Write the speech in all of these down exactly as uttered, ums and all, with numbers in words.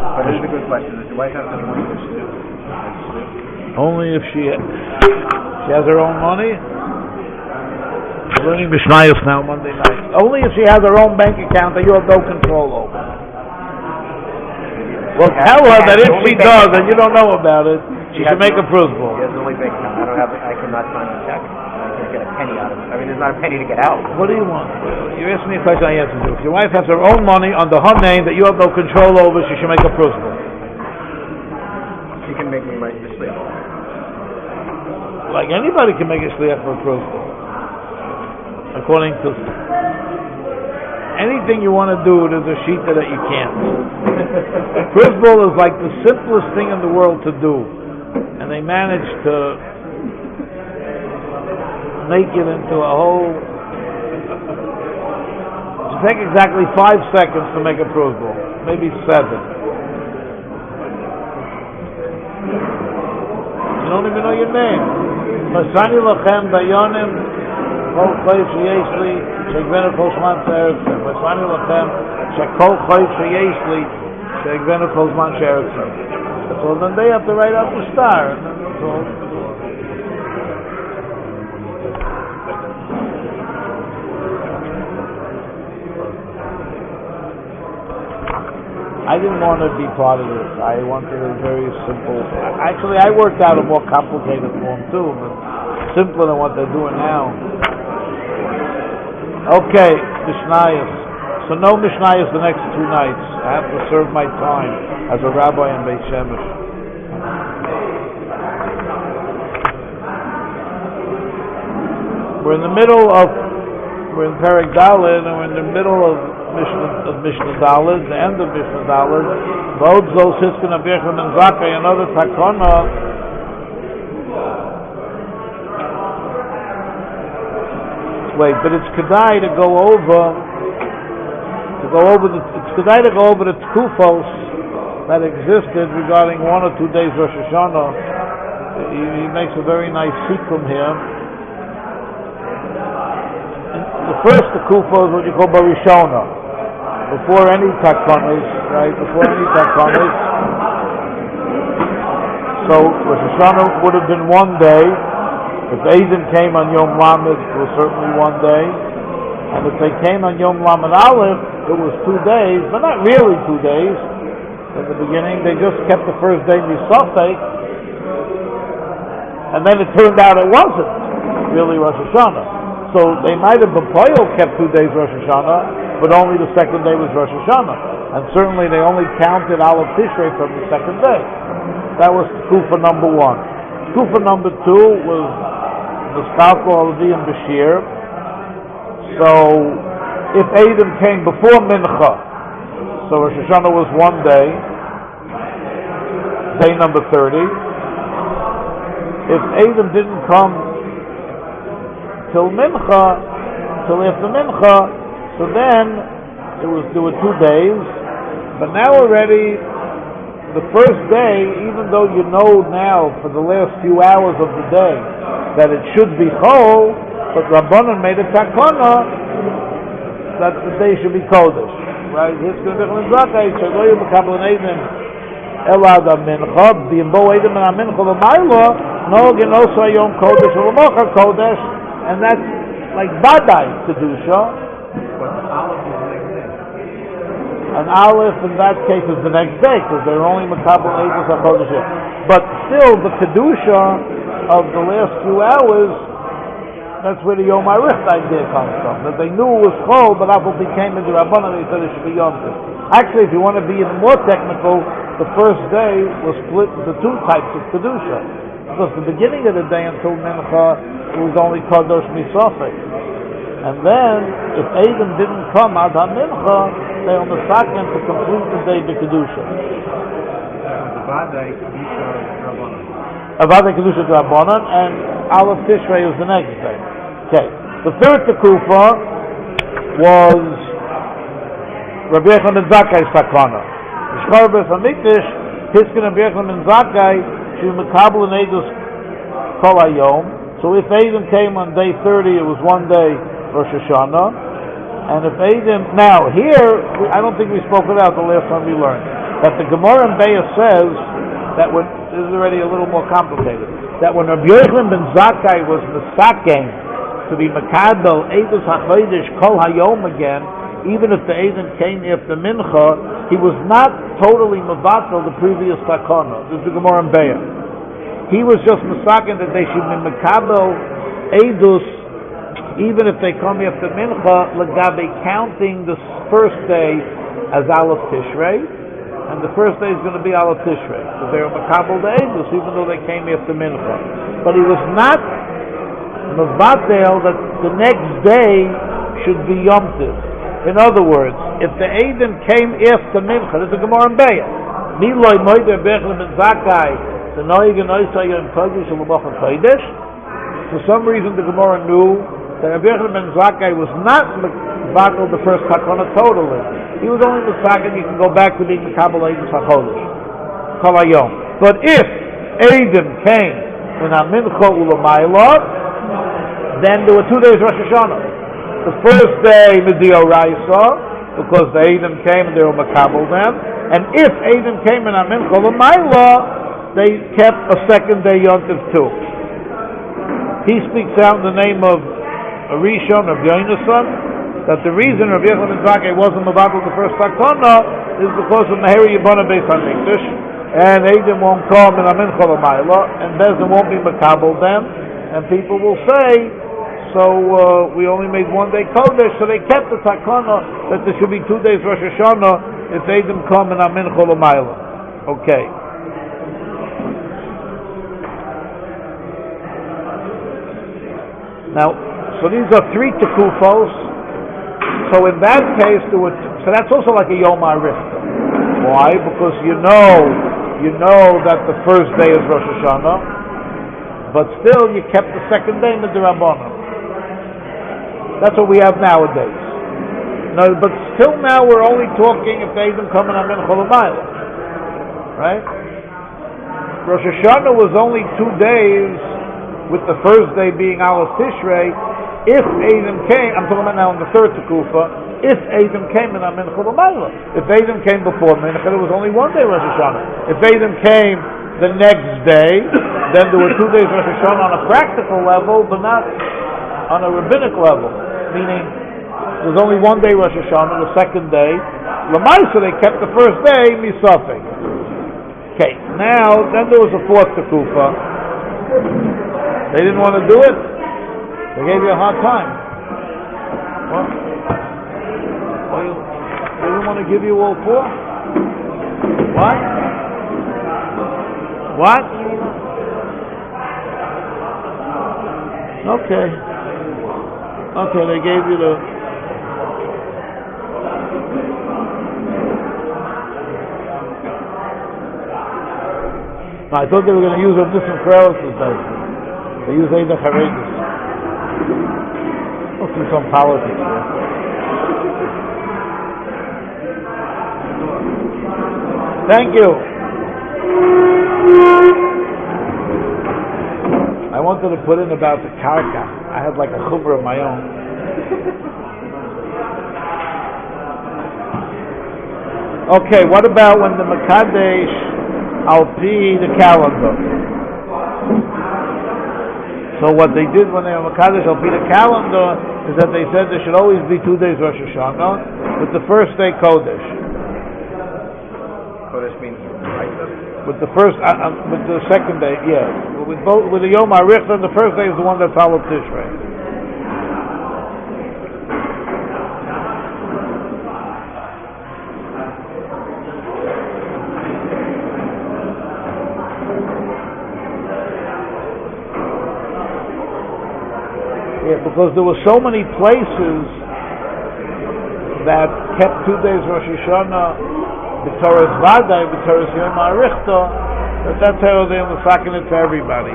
But this is a good question. Does your wife have the money to steal? Only if she she has her own money. We're learning Mishnayos now Monday night. Only if she has her own bank account that you have no control over. Well, tell her that if she does and you don't know about it, she should make a principal. She has the only bank account. I don't have. I cannot sign the check. I can't get a penny out of it. I mean, there's not a penny to get out. What do you want? You asked me a question. I answered you. If your wife has her own money under her name that you have no control over, she should make a principal. She can make me my slave. Like anybody can make a shliach for a principal. According to anything you want to do, there's a shita that you can't. A principal is like the simplest thing in the world to do, and they manage to make it into a whole. It take exactly five seconds to make a principal, maybe seven. You don't even know your name. Masani lachem dayanim kol chayv sheyesh li she'gvenu kol shman she'eretzem. Masani lachem she'kol chayv sheyesh li she'gvenu kol shman she'eretzem. So then they have to write out the star. And then so I didn't want to be part of this. I wanted a very simple. Actually, I worked out a more complicated form too, but simpler than what they're doing now. Okay, Mishnayos. So no Mishnayos the next two nights. I have to serve my time as a rabbi in Beit Shemesh. We're in the middle of. We're in Perek Dalet, and we're in the middle of Mishnah of Mishnah Dalet, the end of Mishnah Dalet. Both those Hiskin Abirchim and Zakai, another takana. Wait, but it's kedai to go over to go over the it's kedai to go over the tkufos that existed regarding one or two days Rosh Hashanah. He, he makes a very nice sikkum here. The first tekufa is what you call Barishona. Before any takanas, right? Before any takanas. So Rosh Hashanah would have been one day. If Eidim came on Yom Lamed, it was certainly one day. And if they came on Yom Lamed Aleph, it was two days, but not really two days. In the beginning, they just kept the first day Misafek, and then it turned out it wasn't really Rosh Hashanah. So they might have B'Poyel kept two days Rosh Hashanah, but only the second day was Rosh Hashanah. And certainly they only counted Aleph Tishrei from the second day. That was Kufa number one. Kufa number two was Niskalko Alvi and Bashir. So if Eidim came before Mincha, so Rosh Hashanah was one day, day number thirty. If Eidim didn't come till Mincha, till after Mincha, so then it was there were two days, but now already the first day, even though you know now for the last few hours of the day that it should be Chol, but Rabbanan made a takana that the day should be Kodesh, right? It's going to be Zakai, Shagoyim Mekablan Eidim Elad HaMincha, B'Yimbo Eidim and HaMincha L'Mayla, no Genosa Yom Kodesh L'Mocha Kodesh. And that's like Badai Kedusha. An Aleph in that case is the next day because they're only Makabel Eidos HaKodesh. But still, the Kedusha of the last few hours, that's where the Yom Arich idea comes from. That they knew it was Chol, but Apple became into Rabbanan, they said it should be Yom Tov. Actually, if you want to be even more technical, the first day was split into two types of Kedusha. Because the beginning of the day until Mincha, it was only Kadosh Misafek. And then, if Eidim didn't come out on Mincha, they on the second to complete the day the Kedusha. Avadai Kedusha Rabbanan. Avadai Kedusha Rabbanan, and Aleph Tishrei was the next day. Okay. The third Tekufa was Rabbi Yechon ben Zakkai's takana. Shchar Beis Hamikdash, Hiskin Rabbi Yechon ben Zakkai, She Mekabel and Eidos Kol Hayom. So if Eidim came on day thirty, it was one day Rosh Hashanah. And if Eidim, now here, I don't think we spoke it out the last time we learned. But the Gemara in Beis says that when, this is already a little more complicated, that when Rabbi Yochanan ben Zakkai was Mesaken to be Makabel Eidus HaChodesh Kol Hayom again, even if the Eidin came after Mincha, he was not totally Mavatal the previous Takana. This is the Gemara in Beis. He was just Mesaken that they should be Makabel Eidus even if they come after Mincha, Lagabe counting the first day as Aleph Tishrei, and the first day is going to be Aleph Tishrei. So they were Makabel the Eidus, even though they came after Mincha. But he was not Mavatel that the next day should be Yom Tiv. In other words, if the Eidin came after Mincha, this is a Gemara in Beis. Miloi Moider Bechel Ben Zakkai, the Noig and Oisay Yom Kodesh and L'Mocha Kodesh. For some reason, the Gemara knew that Rabbi Yochanan ben Zakkai was not Mavatel the first Takana totally. He was only Mesaken. You can go back to being Makabel Eidus HaChodesh Kol Hayom. But if Eidin came when Mincha Ulamayla, then there were two days Rosh Hashanah. The first day Midio Raisa, because the Eidim came and they were Makabel then, and if Eidim came and Mincha L'Mayla, they kept a second day Yontif too. He speaks out in the name of Rishon, Rabbi Yonason, that the reason Rabbi Yochanan ben Zakkai wasn't Mavatel the first Takana is because of Meheri Yibana Beis HaMikdash, and Eidim won't come and Mincha L'Mayla, and Bezdin won't be Makabel then, and people will say, so uh, we only made one day Kodesh, so they kept the Takana that there should be two days Rosh Hashanah if Eidim come and Mincha L'Mayla. Okay. Now, so these are three Tekufos. So in that case, there were t- so that's also like a Yom HaRifta. Why? Because you know, you know that the first day is Rosh Hashanah, but still you kept the second day Midrabanan. That's what we have nowadays. No, but still now we're only talking if they even come in Mincha L'Mayla. Right? Rosh Hashanah was only two days, with the first day being Aleph Tishrei. If Eidim came, I'm talking about now in the third Tekufa, if Eidim came in Mincha L'Mayla. If Eidim came before Mincha, there was only one day Rosh Hashanah. If Eidim came the next day, then there were two days Rosh Hashanah on a practical level, but not on a rabbinic level, meaning there's only one day Rosh Hashanah, the second day L'Maisa they kept the first day Misafek. Okay, now then there was a fourth Tekufa. They didn't want to do it. They gave you a hard time. What? Well, you, they didn't want to give you all four. What? What? Okay. Okay, they gave you the... I thought they were going to use a different crowd today. They use Eida Charedis. Let's do some politics there. Thank you. I wanted to put in about the karka. I had like a chumrah of my own. Okay, what about when the Makadesh al pi the calendar? So what they did when they were Makadesh al pi the calendar is that they said there should always be two days Rosh Hashanah, with the first day Kodesh. Kodesh means right? With the first, uh, uh, with the second day, yeah. With both, with the Yom HaRichta, the first day is the one that's Aleph Tishrei. Yeah, because there were so many places that kept two days Rosh Hashanah, B'Torah Vadai, B'Torah Yom HaRichta, that that's how they were fucking it to everybody.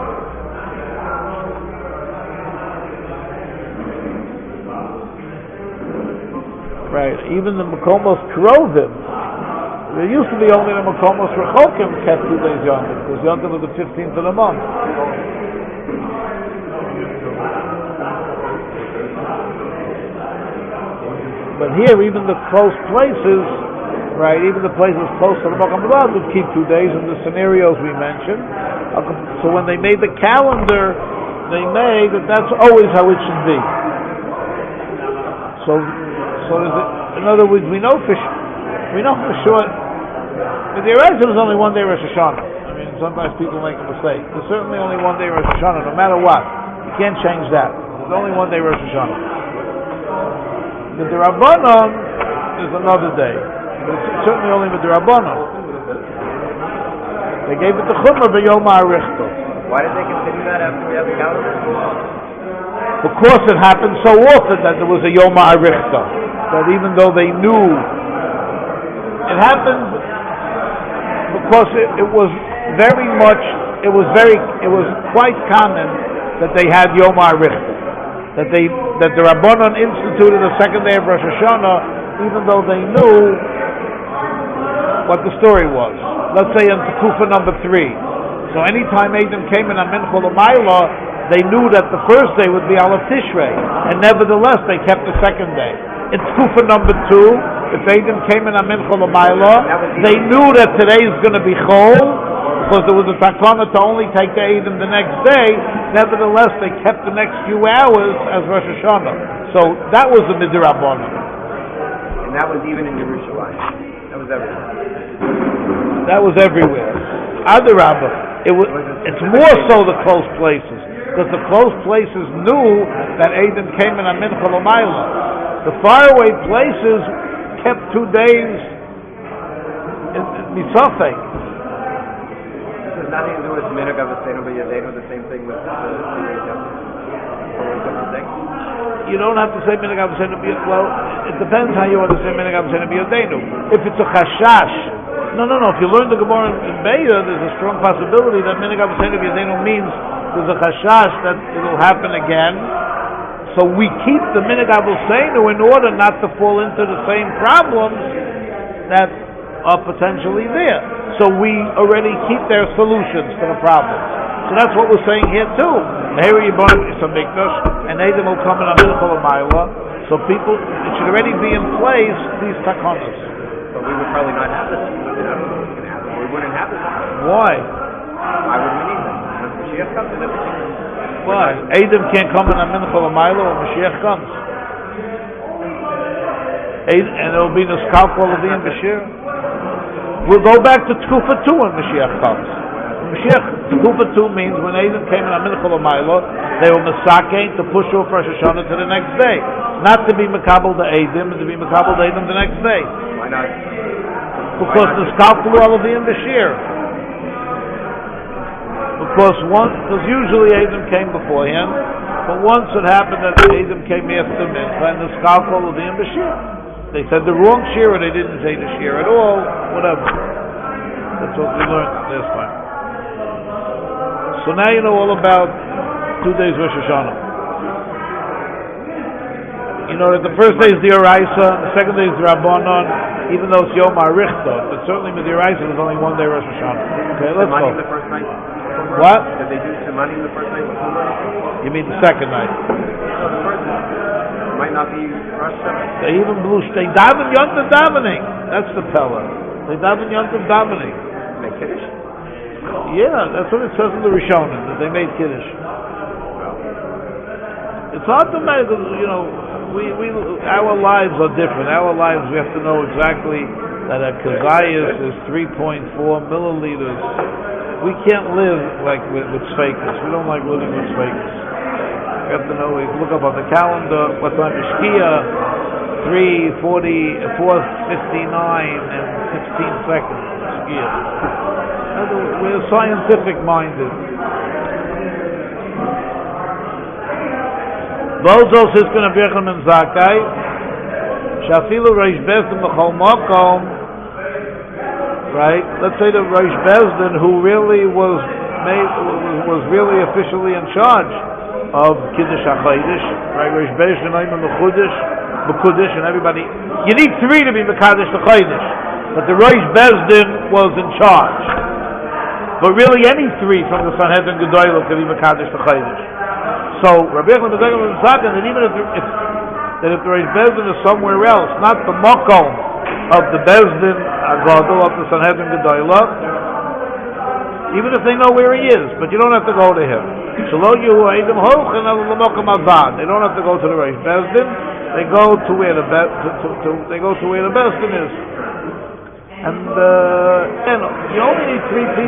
Right, even the Makomos Krovim, there used to be only the Makomos Rechokim kept two days Yom Tov, because Yom Tov was the fifteenth of the month. But here, even the close places, right? Even the places close to the Makam Abad would keep two days in the scenarios we mentioned. So when they made the calendar, they made that that's always how it should be. So, so is it, in other words, we know for we know for sure. With the Erev, there's only one day Rosh Hashanah. I mean, sometimes people make a mistake. There's certainly only one day Rosh Hashanah, no matter what. You can't change that. There's only one day Rosh Hashanah. With the Rabbanon, there's another day. It's certainly only with the Rabbanon. They gave it to Chumrah b'Yom HaArichto. Why did they continue that after we have the calendar? Because it happened so often that there was a Yom HaArichto. That even though they knew, it happened because it, it was very much, it was very, it was quite common that they had Yom HaArichto. That they, that the Rabbanon instituted the second day of Rosh Hashanah, even though they knew what the story was. Let's say in Tekufa number three. So anytime Adam came in on Mincha L'Mayla, they knew that the first day would be Aleph Tishrei, and nevertheless they kept the second day. In Tekufa number two, if Adam came in on Mincha L'Mayla, they knew that today is going to be Chol, because there was a takana to only take the Adam the next day. Nevertheless, they kept the next few hours as Rosh Hashanah. So that was the Midrabanan. And that was even in Yerushalayim. That was everywhere. That was everywhere. Adarabah. It was. It's more so the close places, because the close places knew that Adam came in on Mincha L'Mayla. The faraway places kept two days in Misafek. Nothing to do with Minhag Avosenu B'Yadeinu, the same thing with the You don't have to say Minhag Avosenu B'Yadeinu. Well, it depends how you understand Minhag Avosenu B'Yadeinu. If it's a chashash, no, no, no. If you learn the Gemara in Beya, there's a strong possibility that Minhag Avosenu B'Yadeinu means there's a chashash that it'll happen again. So we keep the Minhag Avosenu in order not to fall into the same problems that are potentially there. So we already keep their solutions to the problems. So that's what we're saying here too. Here you born is a mikdash, and Adam will come in on Mincha L'Mayla. So people, it should already be in place these takonos. But we would probably not have this. We wouldn't have this. Why? Why would we need them? When Mashiach comes in, everything. Why? Adam can't come in on Mincha L'Mayla when Mashiach comes. And there will be no skalkol of the Bashir. We'll go back to Tekufa two when Mashiach comes. Mashiach, Tekufa two means when Adam came in on Mincha L'Mayla, they were Masakein to push off Rosh Hashanah to the next day. Not to be Makabel the Adam, and to be Makabel the Adam the next day. Why not? Because the Skalkul of the Bashir. Because once, because usually Adam came beforehand, but once it happened that Adam came after Mincha, and the Skalkul of the Bashir. They said the wrong shir, or they didn't say the shir at all, whatever. That's what we learned last time. So now you know all about two days Rosh Hashanah. You know that the first day is the Oraisa, the second day is the Rabbanon, even though it's Yom HaArichto, but certainly with the Oraisa there's only one day Rosh Hashanah. Okay, let's go. The first night? What? Did they do Simani the first night? You mean the second night? So the first night. Might not be Rosh Hashanah. They even blew. They daven yontav davening. That's the pella. They daven yontav davening. Make kiddush. Yeah, that's what it says in the Rishonim that they made kiddush. Well, it's hard to make. You know, we we our lives are different. Our lives we have to know exactly that a kazayas is three point four milliliters. We can't live like with, with sfeikus. We don't like living with sfeikus. We have to know, we look up on the calendar, what time is Shkia, three forty, four fifty-nine and sixteen seconds, Shkia. We're scientific minded. Bozos is going to be in Zakai, Shafilu Reish Bezdin B'chol Makom, right? Let's say the Reish Bezdin who really was made, was really officially in charge of Kiddush HaChodesh, right? Reish Bezdin, Ayman Mechudesh, Mekudesh, and everybody. You need three to be Mekadesh the Chodesh, but the Reish Bezdin was in charge. But really, any three from the Sanhedrin Gedolah could be Mekadesh the Chodesh. So Rabbi Yechon Bezegel is talking that even if, if that if the Reish Bezdin is somewhere else, not the Makom of the Bezdin Agadol of the Sanhedrin Gedolah, even if they know where he is, but you don't have to go to him. They don't have to go to the Reish Bezdin. They go to where the Be- to, to, to, they go to where the Bezdin is. And uh, you know, you only need three people.